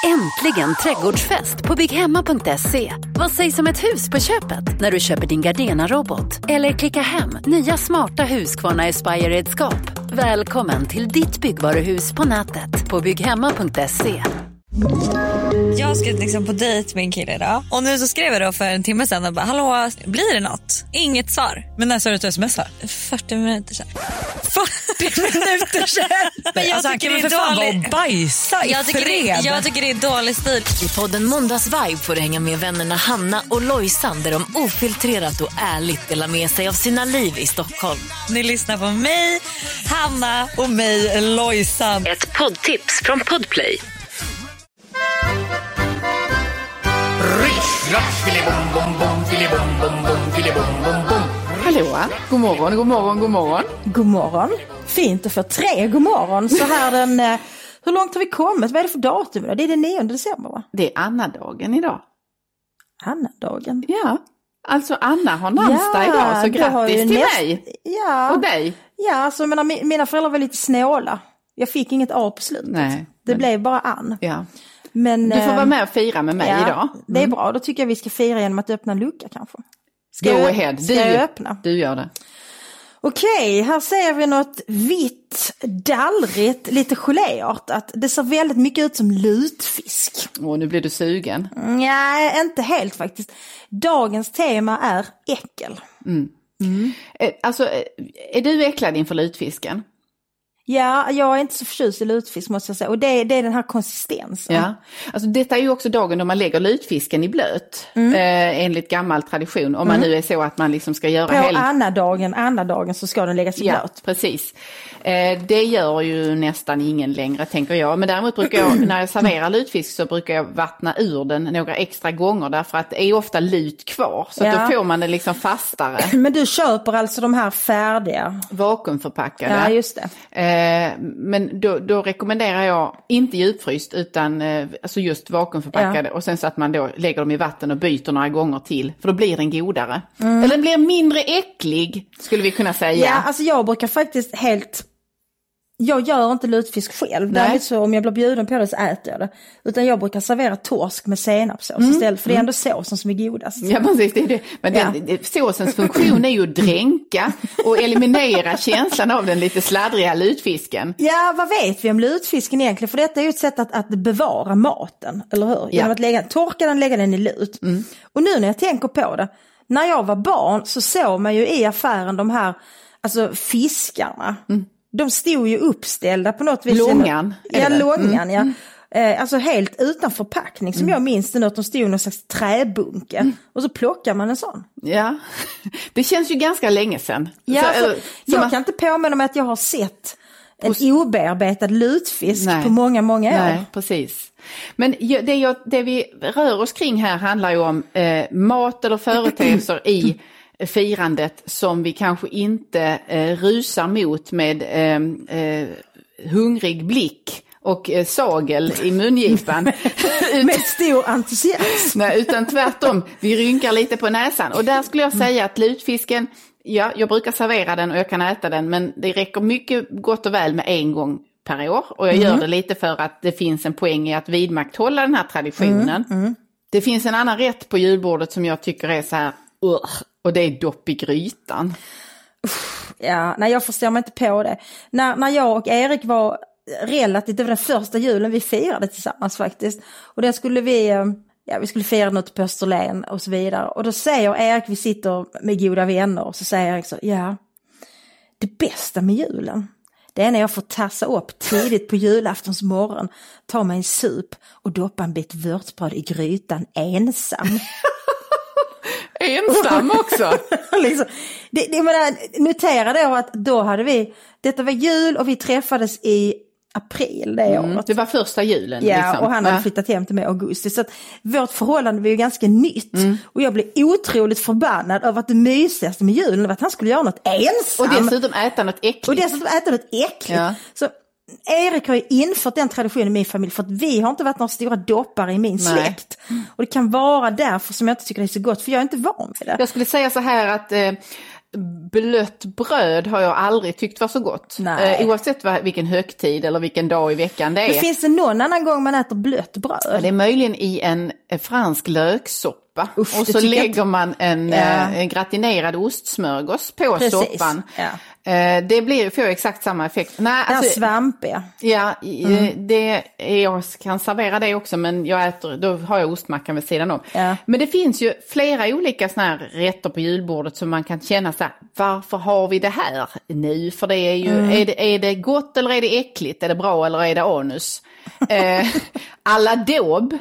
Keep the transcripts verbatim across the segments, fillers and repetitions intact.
Äntligen trädgårdsfest på bygghemma punkt se. Vad sägs om ett hus på köpet när du köper din Gardena-robot? Eller klicka hem nya smarta Husqvarna Aspire-redskap. Välkommen till ditt byggvaruhus på nätet på bygghemma punkt se. Jag ska liksom på dejt med en kille idag. Och nu så skrev jag då för en timme sedan och bara, hallå, blir det något? Inget svar. Men när sa du att du smsar? fyrtio minuter sedan. fyrtio minuter sedan? Men jag alltså, tycker det är dålig. Bajsa i jag tycker, det, jag tycker det är dålig stil. I podden Måndagsvibe får du hänga med vännerna Hanna och Lojsan, där de ofiltrerat och ärligt delar med sig av sina liv i Stockholm. Ni lyssnar på mig, Hanna och mig, Lojsan. Ett poddtips från Podplay. Hallå, god morgon, god morgon, god morgon. God morgon. Fint att få tre god morgon. Så här den, eh, hur långt har vi kommit? Vad är det för datum då? Det är den nionde december, va? Det är Anna-dagen idag. Anna-dagen? Ja, alltså Anna har namnsdag ja, idag, så grattis till näst... mig. Ja. Och dig. Ja, alltså mina, mina föräldrar var lite snåla. Jag fick inget A på slutet. Nej, det men... blev bara Ann. Ja. Men, du får vara med och fira med mig ja, idag. Mm. Det är bra, då tycker jag vi ska fira genom att öppna en lucka kanske. Ska Go jag, ahead. Ska du, jag öppna? Du gör det. Okej, här ser vi något vitt, dallrigt, lite geléartat. Det ser väldigt mycket ut som lutfisk. Åh, nu blir du sugen. Nej, inte helt faktiskt. Dagens tema är äckel. Mm. Mm. Alltså, är du äcklad inför lutfisken? Ja, jag är inte så förtjust i lutfisk måste jag säga. Och det, det är den här konsistensen. Ja, alltså detta är ju också dagen då man lägger lutfisken i blöt. Mm. Eh, enligt gammal tradition. Om man mm. nu är så att man liksom ska göra... På hel... Anna-dagen, Anna-dagen så ska den läggas i ja, blöt. Precis. Eh, det gör ju nästan ingen längre, tänker jag. Men däremot brukar jag, när jag serverar lutfisk så brukar jag vattna ur den några extra gånger. Därför att det är ofta lut kvar. Så ja. att då får man den liksom fastare. Men du köper alltså de här färdiga? Vakuumförpackade. Ja, just det. Eh, men då, då rekommenderar jag inte djupfryst utan eh, alltså just vakuumförpackade. Ja. Och sen så att man då lägger dem i vatten och byter några gånger till. För då blir den godare. Mm. Eller den blir mindre äcklig, skulle vi kunna säga. Ja, alltså jag brukar faktiskt helt... Jag gör inte lutfisk själv. Däremot så om jag blir bjuden på det så äter jag det. Utan jag brukar servera torsk med senapsås mm. istället. För det är ändå såsen som är godast. Ja, precis. Det är det. Men ja. den, såsens funktion är ju att dränka och eliminera känslan av den lite sladdriga lutfisken. Ja, vad vet vi om lutfisken egentligen? För detta är ju ett sätt att, att bevara maten, eller hur? Genom ja. att lägga, torka den, lägga den i lut. Mm. Och nu när jag tänker på det. När jag var barn så såg man ju i affären de här alltså fiskarna. Mm. De stod ju uppställda på något vis. Långan. Ja, långan, mm. ja. Eh, alltså helt utan förpackning. Som mm. jag minns det, något de stod i någon slags träbunke. Mm. Och så plockar man en sån. Ja, det känns ju ganska länge sedan. Ja, så, så, så jag man... kan inte påminna mig att jag har sett en obearbetad lutfisk Nej. på många, många år. Nej, precis. Men det, jag, det vi rör oss kring här handlar ju om eh, mat eller företeelser i firandet som vi kanske inte eh, rusar mot med eh, eh, hungrig blick och eh, sagel i mungipan. Med stor entusiasm. Nej, utan tvärtom, vi rynkar lite på näsan. Och där skulle jag säga att lutfisken, ja, jag brukar servera den och jag kan äta den, men det räcker mycket gott och väl med en gång per år. Och jag mm. gör det lite för att det finns en poäng i att vidmakthålla den här traditionen. Mm. Mm. Det finns en annan rätt på julbordet som jag tycker är så här... Uh, och det är dopp i grytan. Ja, nej, jag förstår mig inte på det. När, när jag och Erik var relativt, det var den första julen vi firade tillsammans faktiskt. Och där skulle vi, ja, vi skulle fira något på Österlen och så vidare. Och då säger Erik, vi sitter med goda vänner, och så säger Erik så, ja, det bästa med julen, det är när jag får tassa upp tidigt på julaftons morgon, ta mig en sup och doppa en bit vörtbröd i grytan ensam. Ensam också. liksom, det, det, menar, notera då att då hade vi, detta var jul och vi träffades i april det mm, året. Det var första julen. Ja, liksom. och han hade ja. flyttat hem till mig i augusti. Så att vårt förhållande var ju ganska nytt. Mm. Och jag blev otroligt förbannad över att det mysigaste med julen var att han skulle göra något ensam. Och dessutom äta något äckligt. Och dessutom äta något äckligt. Ja. Så Erik har ju infört den traditionen i min familj, för att vi har inte varit några stora doppare i min Nej. släkt. Och det kan vara därför som jag inte tycker det är så gott, för jag är inte van vid det. Jag skulle säga så här att eh, blött bröd har jag aldrig tyckt var så gott. Nej. Eh, oavsett vad, vilken högtid eller vilken dag i veckan det är. Men finns det någon annan gång man äter blött bröd? Det är möjligen i en eh, fransk löksoppa. Usch, och så lägger man en, ja. eh, en gratinerad ostsmörgås på Precis. soppan. Ja. Eh, det blir, får exakt samma effekt. Nej, Det alltså, svampiga. Ja, mm. det, jag kan servera det också, men jag äter, då har jag ostmackan vid sidan om. Ja. Men det finns ju flera olika såna här rätter på julbordet som man kan känna så här, varför har vi det här nu? För det är ju, mm. är, det, är det gott eller är det äckligt? Är det bra eller är det anus? eh, alla dob.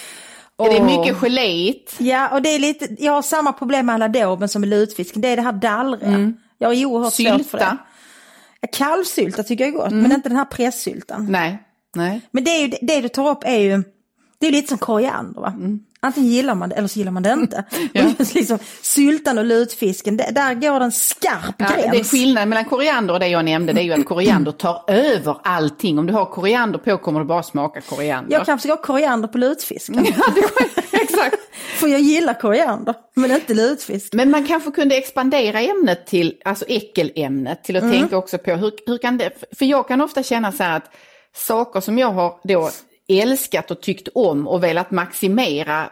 Är det mycket geléigt? Ja, och det är lite, jag har samma problem med alla doben som med lutfisken. Det är det här dallriga. Mm. Jag är oerhört svårt för det. Ja, kalvsylta tycker jag är gott, mm. men inte den här pressyltan. Nej, nej. Men det, är ju, det du tar upp är ju, det är lite som koriander va? Mm. Antingen gillar man det eller så gillar man det inte. Ja. liksom, syltan och lutfisken, det, där går en skarp ja, gräns. Det är skillnad mellan koriander och det jag nämnde, det är ju att koriander tar över allting. Om du har koriander på kommer du bara smaka koriander. Jag kan försöka ha koriander på lutfisken. Ja, det, exakt. För jag gillar koriander, men inte lutfisk. Men man kanske kunde expandera ämnet till, alltså äckelämnet, till att mm. tänka också på hur, hur kan det, för jag kan ofta känna så här att saker som jag har då älskat och tyckt om och velat maximera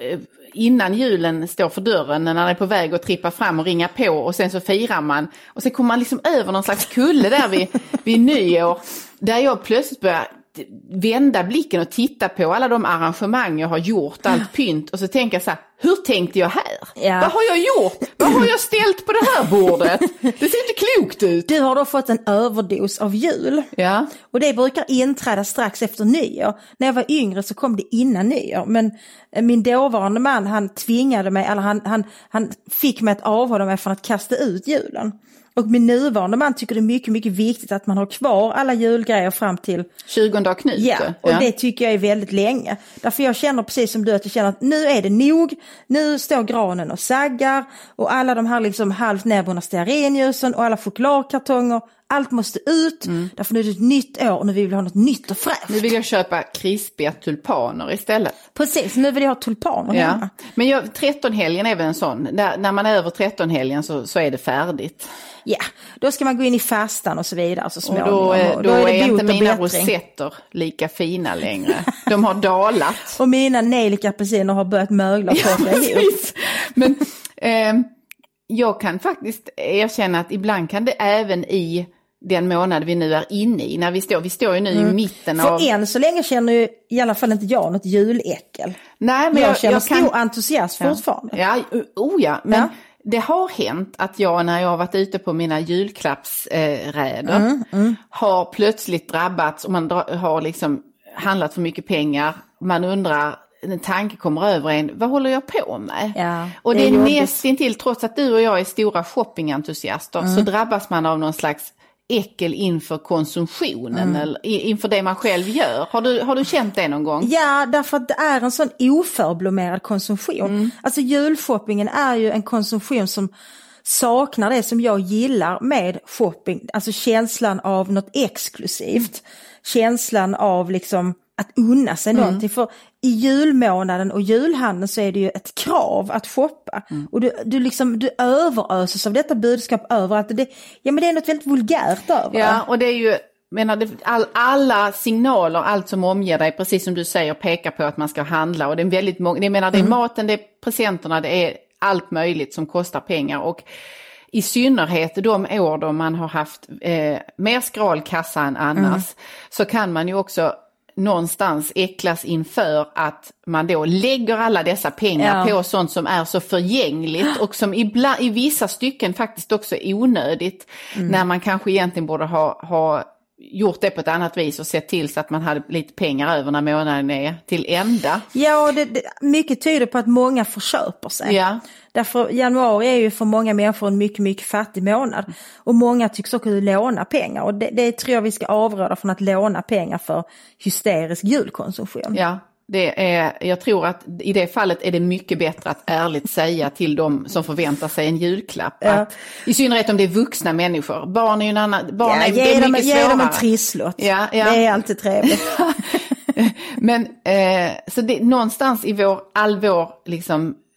innan julen står för dörren, när man är på väg att trippa fram och ringa på och sen så firar man och sen kommer man liksom över någon slags kulle där vid, vid nyår där jag plötsligt börjar vända blicken och titta på alla de arrangemang jag har gjort, allt pynt och så tänker jag så här, hur tänkte jag här? Ja. Vad har jag gjort? Vad har jag ställt på det här bordet? Det ser inte klokt ut. Du har då fått en överdos av jul. Ja. Och det brukar inträda strax efter nyår. När jag var yngre så kom det innan nyår. Men min dåvarande man, han tvingade mig, eller han, han, han fick mig att avhålla mig från att kasta ut julen. Och min nuvarande man tycker det är mycket, mycket viktigt att man har kvar alla julgrejer fram till tjugonde av Knut. Ja, och ja. Det tycker jag är väldigt länge. Därför jag känner precis som du att jag känner att nu är det nog. Nu står granen och saggar och alla de här liksom halvt nedbrunna stearinljusen och alla chokladkartonger. Allt måste ut, mm. därför nu är det ett nytt år och nu vill vi ha något nytt och fräscht. Nu vill jag köpa krispiga tulpaner istället. Precis, nu vill jag ha tulpaner ja. hemma. Men jag, trettonhelgen är väl en sån. Där, när man är över trettonhelgen så, så är det färdigt. Ja, då ska man gå in i fastan och så vidare. Så och då, är, då, då är, är inte mina rosetter lika fina längre. De har dalat. Och mina nejlikapelsiner har börjat mögla på ja, sig ihop. Men eh, jag kan faktiskt erkänna att ibland kan det även i den månad vi nu är inne i, när vi står, vi står ju nu mm. i mitten För av... För än så länge känner ju i alla fall inte jag något juläckel. Nej, men jag, jag känner jag stor kan... entusiasm ja. fortfarande. Ja, oh ja, men ja. det har hänt att jag när jag har varit ute på mina julklappsräder mm, mm. har plötsligt drabbats och man har liksom handlat för mycket pengar. Man undrar, en tanke kommer över en, vad håller jag på med? Ja, och det, det är nästintill, trots att du och jag är stora shoppingentusiaster mm. så drabbas man av någon slags äckel inför konsumtionen mm. eller inför det man själv gör. Har du, har du känt det någon gång? Ja, därför att det är en sån oförblommerad konsumtion. Mm. Alltså julshoppingen är ju en konsumtion som saknar det som jag gillar med shopping. Alltså känslan av något exklusivt. Känslan av liksom att unna sig mm. någonting. För i julmånaden och julhandeln så är det ju ett krav att shoppa. Mm. Och du, du, liksom, du överöses av detta budskap överallt. Det, ja, men det är något väldigt vulgärt över. Ja, och det är ju, menar, det, all, alla signaler, allt som omger dig, precis som du säger, pekar på att man ska handla. Och det är väldigt många, det, menar, det är mm. maten, det är presenterna, det är allt möjligt som kostar pengar. Och i synnerhet de år då man har haft eh, mer skralkassa än annars mm. så kan man ju också någonstans äcklas inför att man då lägger alla dessa pengar ja. på sånt som är så förgängligt och som ibland, i vissa stycken faktiskt också är onödigt mm. när man kanske egentligen borde ha, ha gjort det på ett annat vis och sett till så att man hade lite pengar över när månaden är till ända. Ja, och det, det, mycket tyder på att många förköper sig. Ja. Därför januari är ju för många människor en mycket, mycket fattig månad. Och många tycks också låna pengar. Och det, det tror jag vi ska avråda från att låna pengar för hysterisk julkonsumtion. Ja, det är, jag tror att i det fallet är det mycket bättre att ärligt säga till dem som förväntar sig en julklapp. Ja. Att, i synnerhet om det är vuxna människor. Barn är ju en annan... Barn ja, är, ge, det är dem, mycket ge svårare. dem en trisslott. Ja, ja. Det är alltid trevligt. Men eh, så det, någonstans i vår, all vår liksom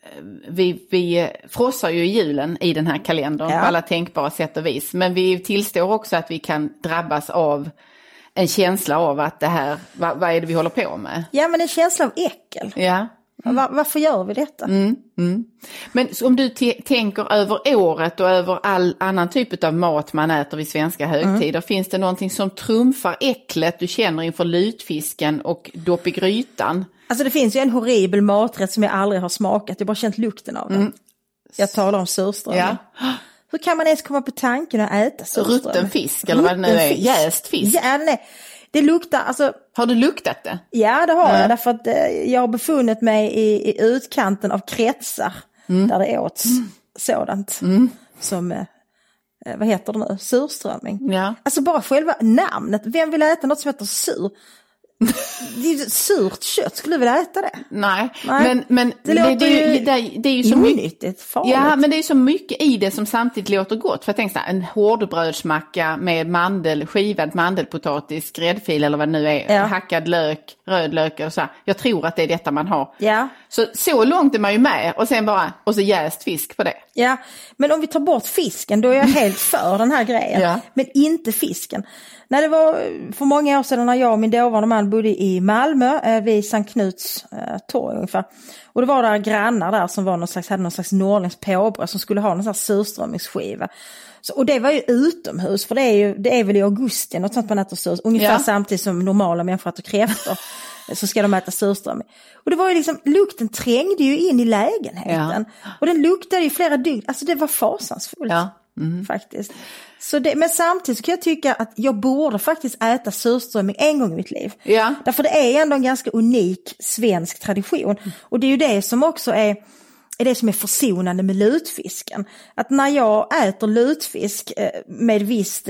vi, vi frossar ju i julen i den här kalendern ja. på alla tänkbara sätt och vis. Men vi tillstår också att vi kan drabbas av en känsla av att det här, vad, vad är det vi håller på med? Ja, men en känsla av äckel. Ja. Mm. Var, varför gör vi detta? Mm, mm. Men om du t- tänker över året och över all annan typ av mat man äter vid svenska högtider, mm. finns det någonting som trumfar äcklet du känner inför lutfisken och dopp i grytan? Alltså det finns ju en horribel maträtt som jag aldrig har smakat, jag har bara känt lukten av den. Mm. Jag talar om surströmming. Ja. Hur kan man ens komma på tanken att äta surströmming? Rutten fisk eller vad det nu är, jäst fisk. Ja, nej. Det luktar, alltså... Har du luktat det? Ja, det har mm. jag. Därför att eh, jag har befunnit mig i, i utkanten av kretsar mm. där det åts mm. sådant. Mm. Som, eh, vad heter det nu? Surströmming. Ja. Alltså bara själva namnet. Vem vill äta något som heter sur? Det är ju surt kött, skulle du vilja äta det? Nej, Nej. men, men det, det, det, är ju, det, det är ju så onyttigt, farligt. Ja, men det är ju så mycket i det som samtidigt låter gott. För jag tänker så här, en hårdbrödsmacka med mandel, skivad mandelpotatis, gräddfil eller vad det nu är, ja. hackad lök, röd lök och så här. Jag tror att det är detta man har. Ja. Så, så långt är man ju med och sen bara, och så jäst fisk på det. Ja, men om vi tar bort fisken, då är jag helt för den här grejen. Ja. Men inte fisken. När det var för många år sedan när jag och min dåvarande man bodde i Malmö vid Sankt Knuts eh, torg ungefär. Och det var där grannar där som var någon slags, hade någon slags norrländskt påbröd som skulle ha någon slags surströmmingsskiva. Så, och det var ju utomhus, för det är ju det är väl i augusti något sånt man äter surströmming. Ungefär ja. samtidigt som normala människor äter kräftor så ska de äta surströmming. Och det var ju liksom, lukten trängde ju in i lägenheten. Ja. Och den luktade ju flera dygn, alltså det var fasansfullt. Ja. Mm. Faktiskt. Så det, men samtidigt så kan jag tycka att jag borde faktiskt äta surströmming en gång i mitt liv. Ja. Därför det är ändå en ganska unik svensk tradition. Mm. Och det är ju det som också är, är det som är försonande med lutfisken. Att när jag äter lutfisk med visst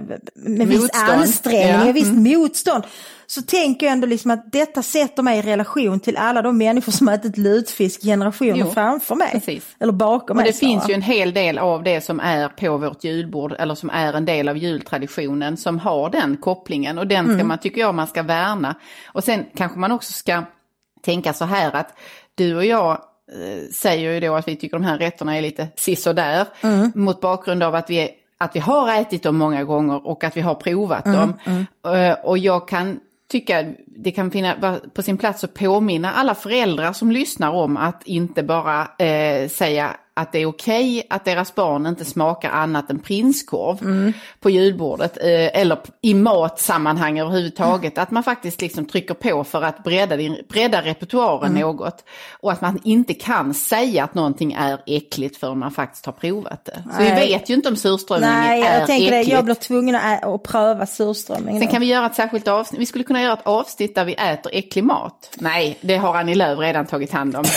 med viss ansträngning, ja. med visst mm. motstånd, så tänker jag ändå liksom att detta sätter mig i relation till alla de människor som har ätit lutfisk generationer jo, framför mig. Precis. Eller bakom mig. Och det finns ju en hel del av det som är på vårt julbord, eller som är en del av jultraditionen, som har den kopplingen. Och den ska mm. man, tycker jag, man ska värna. Och sen kanske man också ska tänka så här att du och jag eh, säger ju då att vi tycker de här rätterna är lite sisådär. Mm. Mot bakgrund av att vi, att vi har ätit dem många gånger och att vi har provat mm. dem. Mm. Och jag kan tycka det kan finnas på sin plats att påminna alla föräldrar som lyssnar om att inte bara eh, säga att det är okej att deras barn inte smakar annat än prinskorv mm. på julbordet eh, eller i matsammanhang överhuvudtaget. Mm. Att man faktiskt liksom trycker på för att bredda, bredda repertoaren mm. något. Och att man inte kan säga att någonting är äckligt förrän man faktiskt har provat det. Så Nej. vi vet ju inte om surströmming är äckligt. Nej, jag tänker det. Jag blir tvungen att, ä- att pröva surströmming. Sen kan vi göra ett särskilt avsnitt. Vi skulle kunna göra ett avsnitt där vi äter äcklig mat. Nej, det har Annie Lööf redan tagit hand om.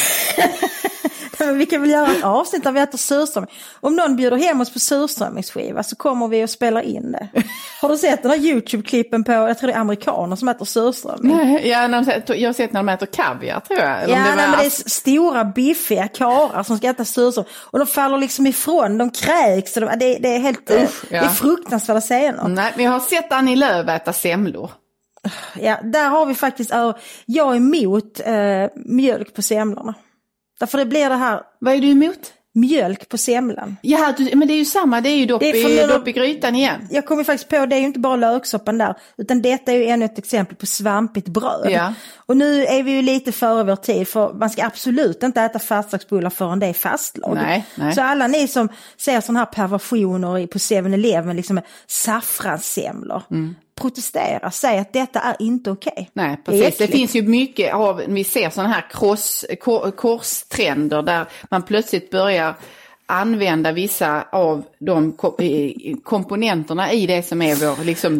Men vi kan väl göra ett avsnitt där vi äter surströmming. Om någon bjuder hem oss på surströmmingsskiva så kommer vi och spelar in det. Har du sett den här YouTube-klippen på, jag tror det är amerikaner som äter surströmming? Nej, ja, jag har sett när de äter kaviar, tror jag. Eller ja, det, var... nej, men det är stora, biffiga karar som ska äta surströmming. Och de faller liksom ifrån, de kräks. De, det, det är helt Usch, ja. det är fruktansvärda scener. Nej, men jag har sett Annie Lööf äta semlor. Ja, där har vi faktiskt, jag är emot äh, mjölk på semlorna. Därför det blir det här... Vad är du emot? Mjölk på semlan. Ja, du, men det är ju samma. Det är ju dopp, det är i, dopp i grytan igen. Jag kommer faktiskt på, det är ju inte bara löksoppan där. Utan detta är ju ännu ett exempel på svampigt bröd. Ja. Och nu är vi ju lite före vår tid. För man ska absolut inte äta fastlagsbullar förrän det är fastlag. Nej, nej. Så alla ni som ser sådana här perversioner på seven eleven, liksom saffranssemlor. Mm. Protestera, säg att detta är inte okej. Okay. Nej, precis. Det, det finns ju mycket av, vi ser sådana här kross, kor, korstrender där man plötsligt börjar använda vissa av de komponenterna i det som är vår liksom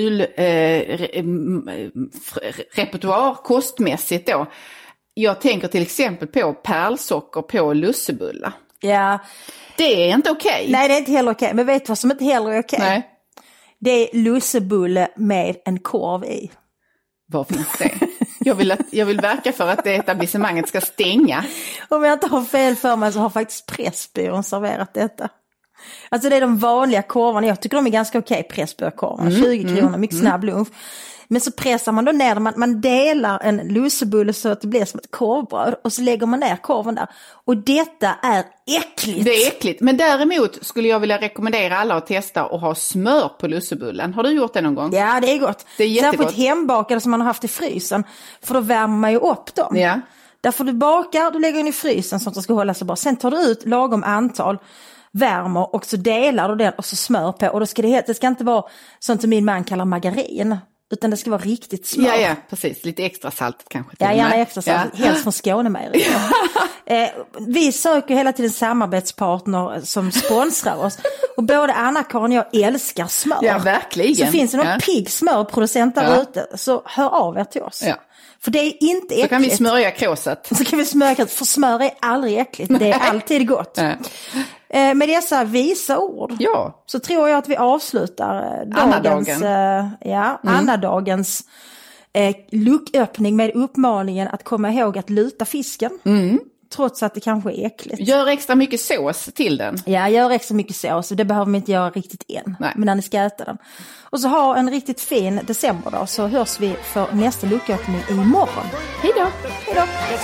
julrepertoar eh, kostmässigt då. Jag tänker till exempel på pärlsocker på lussebullar. Ja. Det är inte okej. Okay. Nej, det är inte heller okej. Okay. Men vet du vad som inte heller är okej? Okay? Nej. Det är lussebulle med en korv i. Var finns det? Jag vill, att, jag vill verka för att det etablissemanget ska stänga. Om jag inte har fel för mig så har faktiskt Pressbyrån serverat detta. Alltså det är de vanliga korvarna. Jag tycker de är ganska okej, Pressbyråkorvarna. Mm, tjugo kronor, mycket mm, snabb lunch. Men så pressar man då ner, man, man delar en lussebulle så att det blir som ett korvbröd och så lägger man ner korven där. Och detta är äckligt. Det är äckligt, men däremot skulle jag vilja rekommendera alla att testa och ha smör på lussebullen. Har du gjort det någon gång? Ja, det är gott. Det är jättegott. Särskilt hembakade som man har haft i frysen, för då värmer man ju upp dem. Ja. Därför du bakar, du lägger in i frysen så att det ska hålla sig bra. Sen tar du ut lagom antal, värmer och så delar du den och så smör på. Och då ska det, det ska inte vara sånt som min man kallar margarin, utan det ska vara riktigt smör. Ja, ja, precis. Lite extra salt kanske. Ja, gärna extra salt. Ja. Helst från Skånemejeriet. eh, vi söker hela tiden samarbetspartner som sponsrar oss. Och både Anna-Karin och jag älskar smör. Ja, verkligen. Så finns det någon ja. pigg smörproducent där Ja. ute, så hör av er till oss. Ja. För det är inte äckligt. Så kan vi smörja kråset. Så kan vi smörja kråset, för smör är aldrig äckligt. Det är alltid gott. Ja. Eh, med dessa visa ord Ja. så tror jag att vi avslutar eh, dagens, eh, ja, mm. Anna-dagens eh, lucköppning med uppmaningen att komma ihåg att luta fisken. Mm. Trots att det kanske är äckligt. Gör extra mycket sås till den. Ja, gör extra mycket sås. Det behöver man inte göra riktigt än. Nej. Men när ni ska äta den. Och så ha en riktigt fin december då, så hörs vi för nästa lucköppning imorgon. Hej då! Hej då!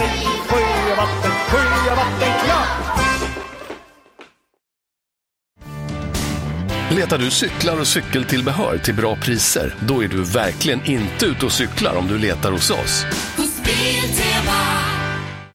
Letar du cyklar och cykeltillbehör till bra priser? Då är du verkligen inte ute och cyklar om du letar hos oss.